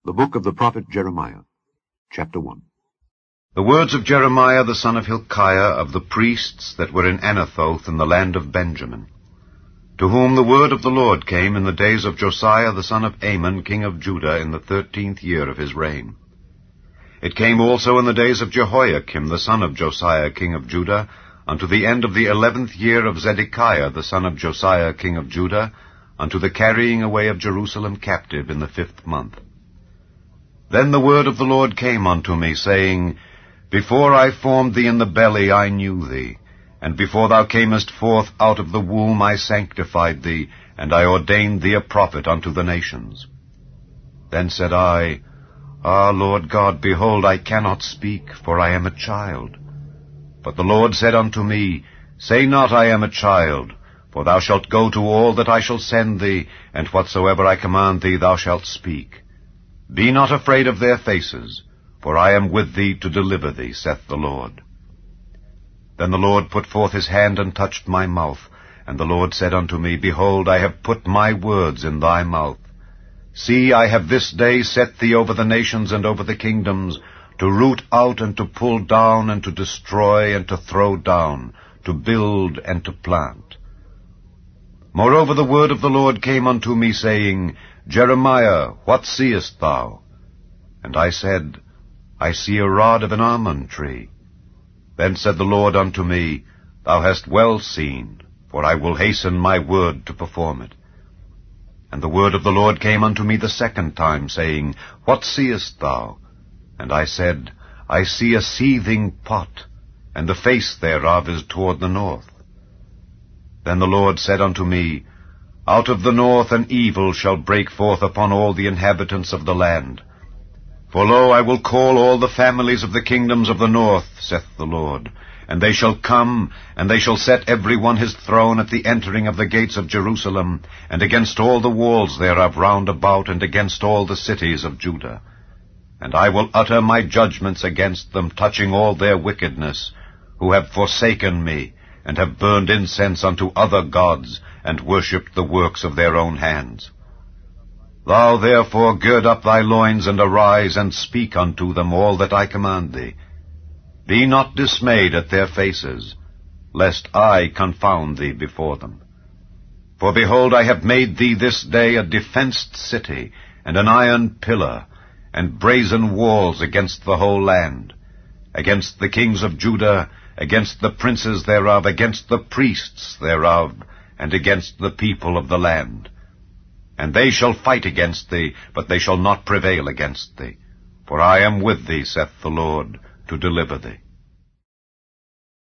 The book of the prophet Jeremiah, chapter 1. The words of Jeremiah the son of Hilkiah of the priests that were in Anathoth in the land of Benjamin, to whom the word of the Lord came in the days of Josiah the son of Amon king of Judah in the 13th year of his reign. It came also in the days of Jehoiakim the son of Josiah king of Judah, unto the end of the 11th year of Zedekiah the son of Josiah king of Judah, unto the carrying away of Jerusalem captive in the 5th month. Then the word of the Lord came unto me, saying, Before I formed thee in the belly I knew thee, and before thou camest forth out of the womb I sanctified thee, and I ordained thee a prophet unto the nations. Then said I, Ah, Lord God, behold, I cannot speak, for I am a child. But the Lord said unto me, Say not, I am a child, for thou shalt go to all that I shall send thee, and whatsoever I command thee thou shalt speak. Be not afraid of their faces, for I am with thee to deliver thee, saith the Lord. Then the Lord put forth his hand and touched my mouth, and the Lord said unto me, Behold, I have put my words in thy mouth. See, I have this day set thee over the nations and over the kingdoms, to root out and to pull down and to destroy and to throw down, to build and to plant. Moreover the word of the Lord came unto me, saying, Jeremiah, what seest thou? And I said, I see a rod of an almond tree. Then said the Lord unto me, Thou hast well seen, for I will hasten my word to perform it. And the word of the Lord came unto me the second time, saying, What seest thou? And I said, I see a seething pot, and the face thereof is toward the north. Then the Lord said unto me, Out of the north an evil shall break forth upon all the inhabitants of the land. For lo, I will call all the families of the kingdoms of the north, saith the Lord, and they shall come, and they shall set every one his throne at the entering of the gates of Jerusalem, and against all the walls thereof round about, and against all the cities of Judah. And I will utter my judgments against them, touching all their wickedness, who have forsaken me, and have burned incense unto other gods, and worshipped the works of their own hands. Thou therefore gird up thy loins, and arise, and speak unto them all that I command thee. Be not dismayed at their faces, lest I confound thee before them. For behold, I have made thee this day a defenced city, and an iron pillar, and brazen walls against the whole land, against the kings of Judah, against the princes thereof, against the priests thereof, and against the people of the land. And they shall fight against thee, but they shall not prevail against thee. For I am with thee, saith the Lord, to deliver thee.